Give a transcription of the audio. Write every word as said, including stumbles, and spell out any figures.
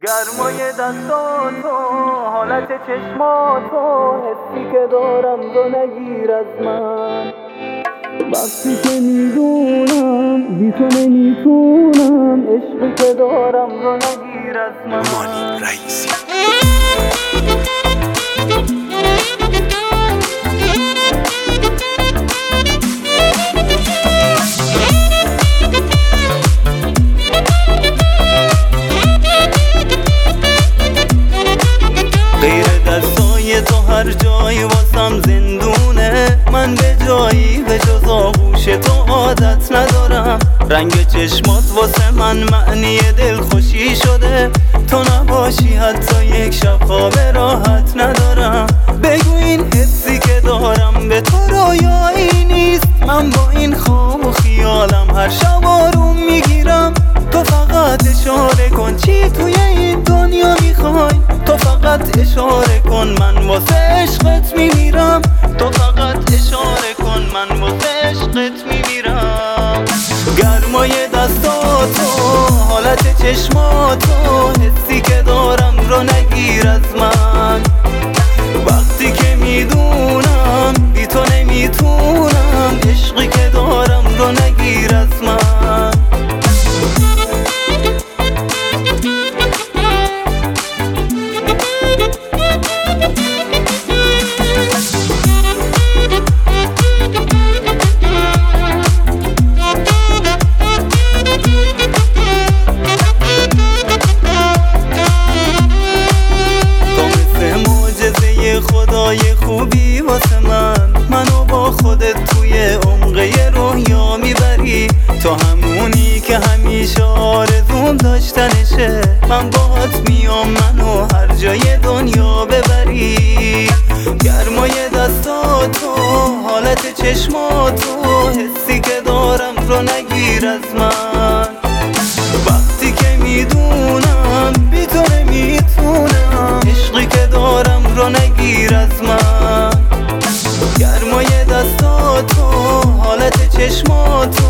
گرمای دستاتو، حالت چشماتو، حسی که دارم رو نگیر از من. وقتی که میدونم بی تو نمیتونم، عشقی که دارم رو نگیر از من. مانی رئیسی غیر دستای تو هر جایی واسم زندونه. من به جایی به جز آغوش تو عادت ندارم. رنگ چشمات واسه من معنی دلخوشی شده. تو نباشی حتی یک شب خواب راحت ندارم. بگو این حسی که دارم به تو رویایی نیست. من با این خواب و خیالم هر شب آروم میگیرم. تو فقط اشاره کن چی توی این دنیا میخوای. تو فقط اشاره کن من واسه عشقت میمیرم. تو فقط اشاره کن من واسه عشقت میمیرم. گرمای دستاتو، حالت چشماتو، حسی که دارم رو نگیر از من. وقتی که میدونم بی تو نمیتونم، عشقی که دارم رو نگیر از من. خدای خوبی واسه من، منو با خودت توی عمقه رویا میبری. تو همونی که همیشه آرزوم داشتنشه. من باهات میام منو هر جای دنیا ببری. گرمای دستاتو، حالت چشماتو، حسی که دارم رو نگیر از من. وقتی که میدونم بی تو نمیتونم، عشقی که دارم رو نگیر از من. گرمای دستاتو، حالت چشماتو،